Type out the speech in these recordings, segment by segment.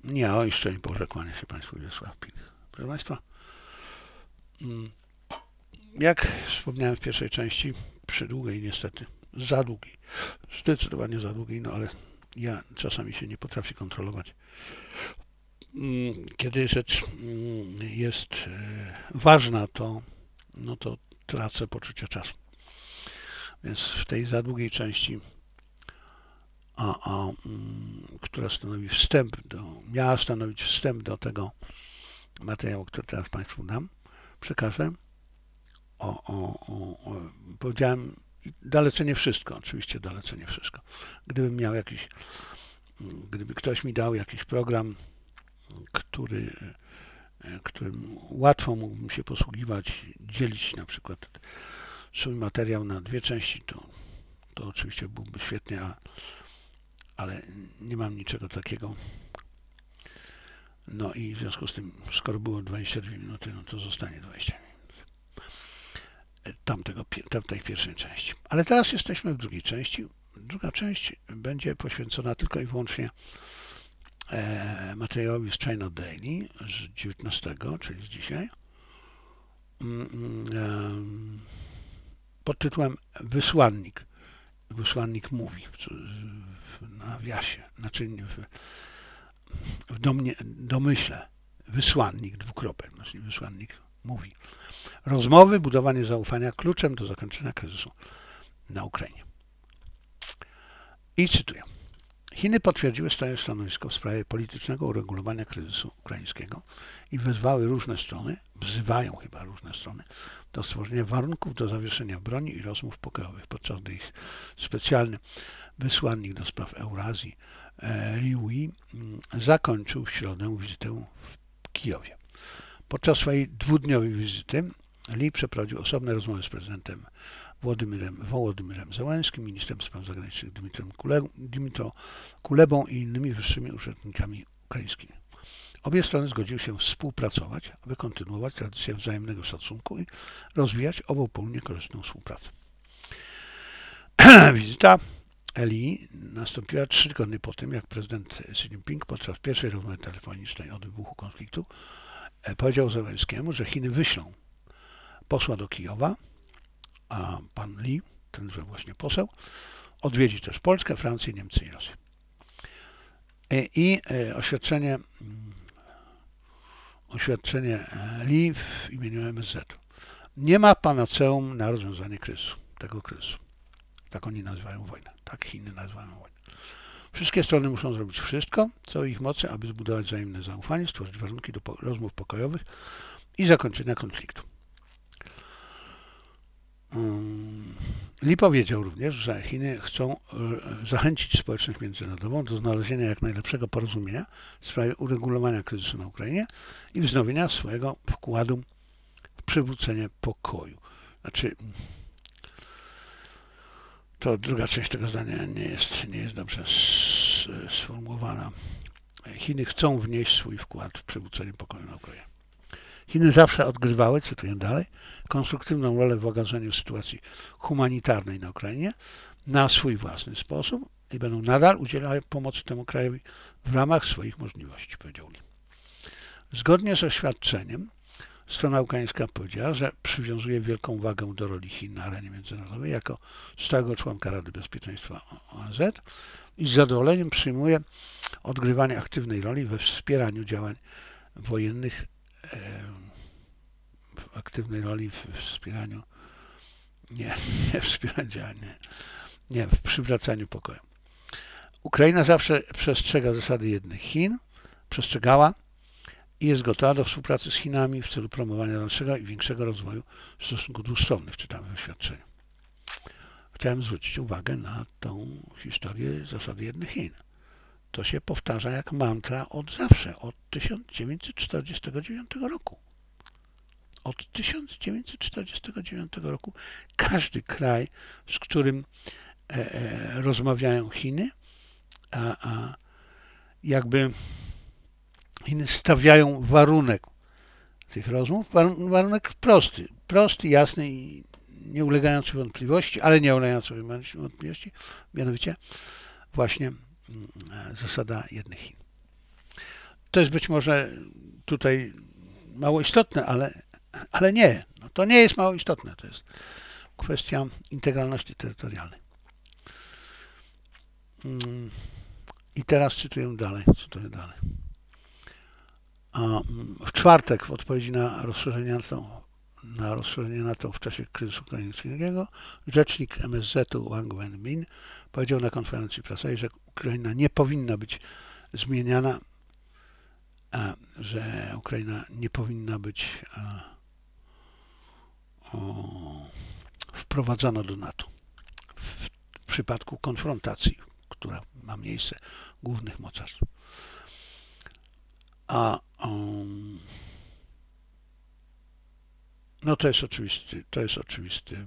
Nie, o szczęść Boże, kłania się Państwu Wiesław Pik. Proszę Państwa, jak wspomniałem w pierwszej części, przydługiej niestety, za długiej, zdecydowanie za długiej, no ale ja czasami się nie potrafię kontrolować. Kiedy rzecz jest ważna, to tracę poczucie czasu. Więc w tej za długiej części, która miała stanowić wstęp do tego materiału, który teraz Państwu dam, przekażę. Powiedziałem dalece nie wszystko, oczywiście dalece nie wszystko. Gdyby ktoś mi dał jakiś program, którym łatwo mógłbym się posługiwać, dzielić na przykład swój materiał na dwie części, to oczywiście byłby świetnie, ale nie mam niczego takiego. No i w związku z tym, skoro było 22 minuty, no to zostanie 20 minut tamtej pierwszej części. Ale teraz jesteśmy w drugiej części. Druga część będzie poświęcona tylko i wyłącznie materiałowi z China Daily z 19, czyli z dzisiaj, pod tytułem Wysłannik. Wysłannik mówi w nawiasie, znaczy w domyśle. Wysłannik, dwukropek, znaczy wysłannik mówi. Rozmowy, budowanie zaufania kluczem do zakończenia kryzysu na Ukrainie. I cytuję. Chiny potwierdziły swoje stanowisko w sprawie politycznego uregulowania kryzysu ukraińskiego i wzywają różne strony do stworzenia warunków do zawieszenia broni i rozmów pokojowych, podczas gdy ich specjalny wysłannik do spraw Eurazji Liu Yi zakończył w środę wizytę w Kijowie. Podczas swojej dwudniowej wizyty Li przeprowadził osobne rozmowy z prezydentem Wołodymyrem Zełenskim, ministrem spraw zagranicznych Dmytro Kulebą i innymi wyższymi urzędnikami ukraińskimi. Obie strony zgodziły się współpracować, aby kontynuować tradycję wzajemnego szacunku i rozwijać obopólnie korzystną współpracę. Wizyta Li nastąpiła 3 tygodnie po tym, jak prezydent Xi Jinping podczas pierwszej rozmowy telefonicznej o wybuchu konfliktu powiedział Zełenskiemu, że Chiny wyślą posła do Kijowa, a pan Li, tenże właśnie poseł, odwiedzi też Polskę, Francję, Niemcy i Rosję. I oświadczenie Li w imieniu MSZ. Nie ma panaceum na rozwiązanie tego kryzysu. Tak oni nazywają wojnę. Tak Chiny nazywają wojnę. Wszystkie strony muszą zrobić wszystko, co w ich mocy, aby zbudować wzajemne zaufanie, stworzyć warunki do rozmów pokojowych i zakończenia konfliktu. Li powiedział również, że Chiny chcą zachęcić społeczność międzynarodową do znalezienia jak najlepszego porozumienia w sprawie uregulowania kryzysu na Ukrainie i wznowienia swojego wkładu w przywrócenie pokoju. Znaczy, to druga część tego zdania nie jest dobrze sformułowana. Chiny chcą wnieść swój wkład w przywrócenie pokoju na Ukrainie. Chiny zawsze odgrywały, cytuję dalej, konstruktywną rolę w łagodzeniu sytuacji humanitarnej na Ukrainie na swój własny sposób i będą nadal udzielały pomocy temu krajowi w ramach swoich możliwości, powiedział Li. Zgodnie z oświadczeniem strona ukraińska powiedziała, że przywiązuje wielką wagę do roli Chin na arenie międzynarodowej jako stałego członka Rady Bezpieczeństwa ONZ i z zadowoleniem przyjmuje odgrywanie aktywnej roli we wspieraniu działań wojennych, w przywracaniu pokoju. Ukraina zawsze przestrzega zasady jednych Chin, przestrzegała i jest gotowa do współpracy z Chinami w celu promowania dalszego i większego rozwoju stosunków dwustronnych, czytamy w oświadczeniu. Chciałem zwrócić uwagę na tą historię zasady jednych Chin. To się powtarza jak mantra od zawsze, od 1949 roku. Od 1949 roku każdy kraj, z którym rozmawiają Chiny, jakby Chiny stawiają warunek tych rozmów, warunek prosty, jasny i nie ulegający wątpliwości, ale nie ulegający wątpliwości, mianowicie właśnie zasada jednych Chin. To jest być może tutaj mało istotne, ale nie. No to nie jest mało istotne. To jest kwestia integralności terytorialnej. I teraz cytuję dalej. W czwartek w odpowiedzi na rozszerzenie NATO w czasie kryzysu ukraińskiego rzecznik MSZ-u Wang Wenbin powiedział na konferencji prasowej, że Ukraina nie powinna być zmieniana, że Ukraina nie powinna być wprowadzana do NATO w przypadku konfrontacji, która ma miejsce głównych mocarstw. No to jest oczywiste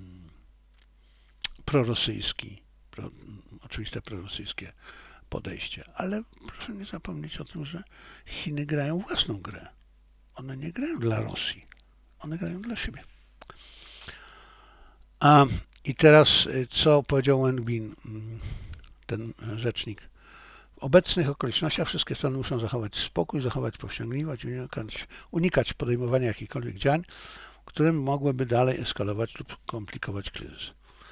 oczywiste prorosyjskie podejście, ale proszę nie zapomnieć o tym, że Chiny grają własną grę. One nie grają dla Rosji, one grają dla siebie. I teraz, co powiedział Wang Bin, ten rzecznik? W obecnych okolicznościach wszystkie strony muszą zachować spokój, zachować powściągliwość, unikać podejmowania jakichkolwiek działań, które mogłyby dalej eskalować lub komplikować kryzys.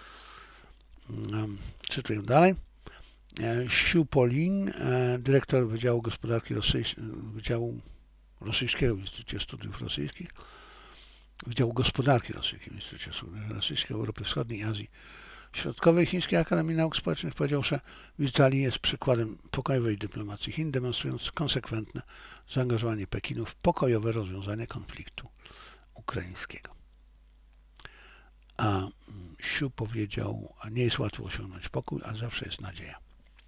Cytuję dalej. Xiu Polin, dyrektor Wydziału Gospodarki Wydziału Rosyjskiego w Instytucie Studiów Rosyjskich, Wydziału Gospodarki Rosyjskiego w Instytucie Studiów Rosyjskich Europy Wschodniej i Azji Środkowej Chińskiej Akademii Nauk Społecznych powiedział, że wizyta Li jest przykładem pokojowej dyplomacji Chin, demonstrując konsekwentne zaangażowanie Pekinu w pokojowe rozwiązanie konfliktu ukraińskiego. A Xiu powiedział, nie jest łatwo osiągnąć pokój, a zawsze jest nadzieja.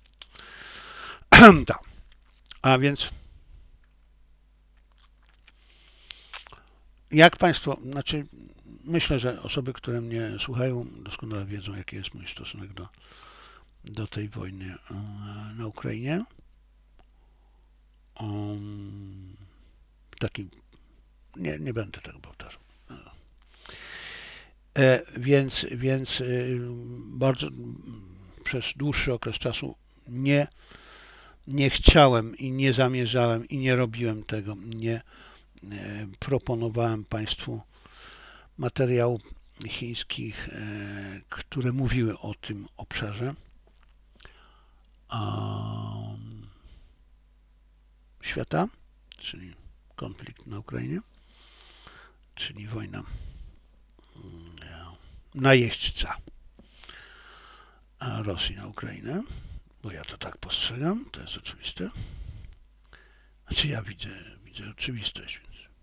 Tak. A więc jak Państwo, myślę, że osoby, które mnie słuchają, doskonale wiedzą, jaki jest mój stosunek do tej wojny na Ukrainie. Nie będę tego powtarzał. Więc bardzo przez dłuższy okres czasu nie chciałem i nie zamierzałem i nie robiłem tego, nie proponowałem Państwu materiałów chińskich, które mówiły o tym obszarze świata, czyli konflikt na Ukrainie, czyli wojna najeźdźca Rosji na Ukrainę, bo ja to tak postrzegam, to jest oczywiste. Ja widzę oczywistość.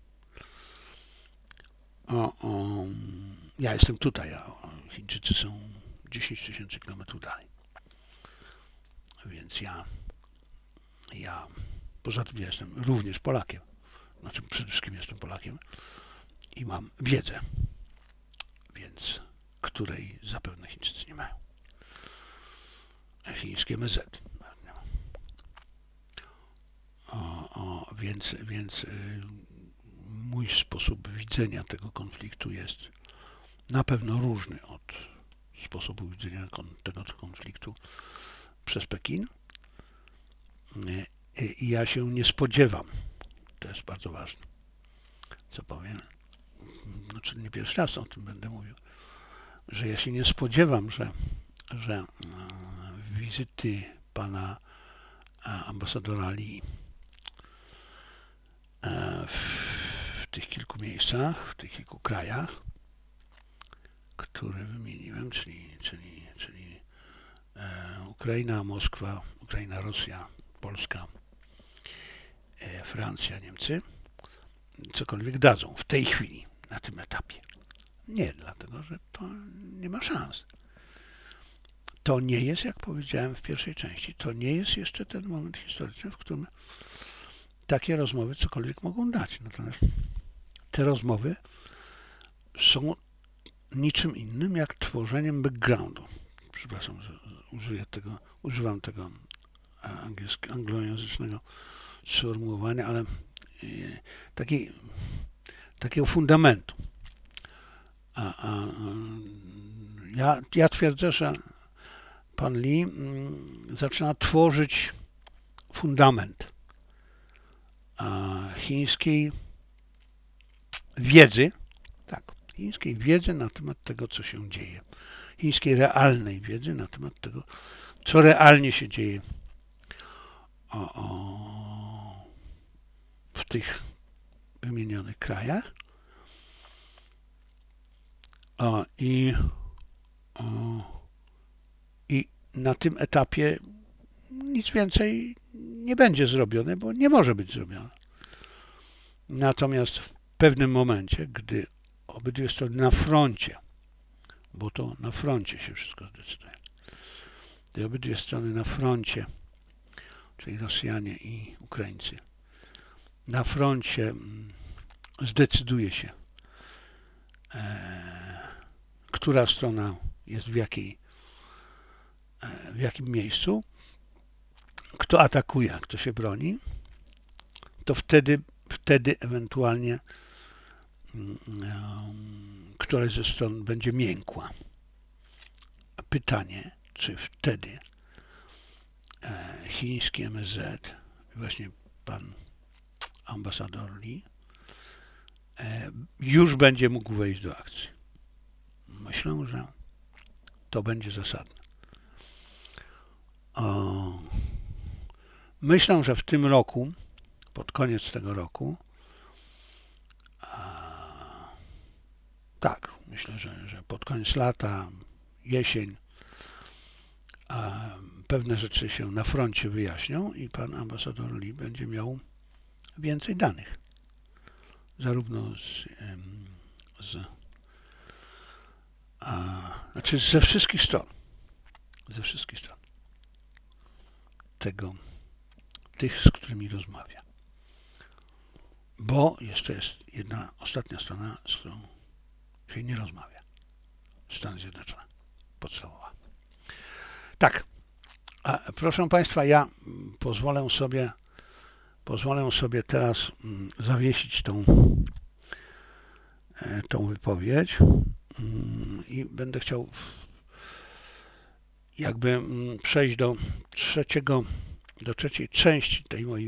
Ja jestem tutaj, a Chińczycy są 10 tysięcy kilometrów dalej. Więc poza tym ja jestem również Polakiem. Przede wszystkim jestem Polakiem i mam wiedzę, której zapewne Chińczycy nie mają. Chińskie MZ. Więc mój sposób widzenia tego konfliktu jest na pewno różny od sposobu widzenia tego konfliktu przez Pekin. I ja się nie spodziewam, to jest bardzo ważne, co powiem, nie pierwszy raz o tym będę mówił, że ja się nie spodziewam, że wizyty pana ambasadora Li w tych kilku miejscach, w tych kilku krajach, które wymieniłem, czyli Ukraina, Moskwa, Ukraina, Rosja, Polska, Francja, Niemcy, cokolwiek dadzą w tej chwili, na tym etapie. Nie, dlatego, że to nie ma szans. To nie jest, jak powiedziałem w pierwszej części, to nie jest jeszcze ten moment historyczny, w którym takie rozmowy cokolwiek mogą dać. Natomiast te rozmowy są niczym innym jak tworzeniem backgroundu. Przepraszam, że używam tego anglojęzycznego sformułowania, ale takiego fundamentu. Ja twierdzę, że pan Li zaczyna tworzyć fundament chińskiej wiedzy, tak, chińskiej wiedzy na temat tego, co się dzieje. Chińskiej realnej wiedzy na temat tego, co realnie się dzieje w tych wymienionych krajach. I na tym etapie nic więcej nie będzie zrobione, bo nie może być zrobione. Natomiast w pewnym momencie, gdy obydwie strony na froncie, bo to na froncie się wszystko zdecyduje, gdy obydwie strony na froncie, czyli Rosjanie i Ukraińcy, na froncie zdecyduje się, która strona jest w jakim miejscu, kto atakuje, a kto się broni, to wtedy ewentualnie któraś ze stron będzie miękła. Pytanie, czy wtedy chiński MSZ, właśnie pan ambasador Lee, już będzie mógł wejść do akcji. Myślę, że to będzie zasadne. Myślę, że w tym roku, pod koniec tego roku, tak, myślę, że pod koniec lata, jesień, pewne rzeczy się na froncie wyjaśnią i pan ambasador Lee będzie miał więcej danych. Zarówno znaczy ze wszystkich stron. Ze wszystkich stron. Tych, z którymi rozmawia. Bo jeszcze jest jedna ostatnia strona, z którą się nie rozmawia. Stany Zjednoczone. Podstawowa. Tak. Proszę Państwa, ja pozwolę sobie teraz zawiesić tą wypowiedź i będę chciał jakby przejść do trzeciej części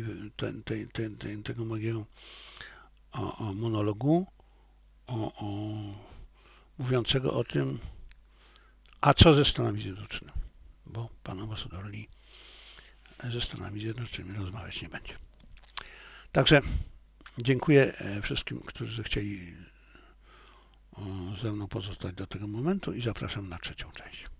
tego mojego monologu mówiącego o tym, a co ze Stanami Zjednoczonymi, bo pan ambasador Lee ze Stanami Zjednoczonymi rozmawiać nie będzie. Także dziękuję wszystkim, którzy chcieli ze mną pozostać do tego momentu i zapraszam na trzecią część.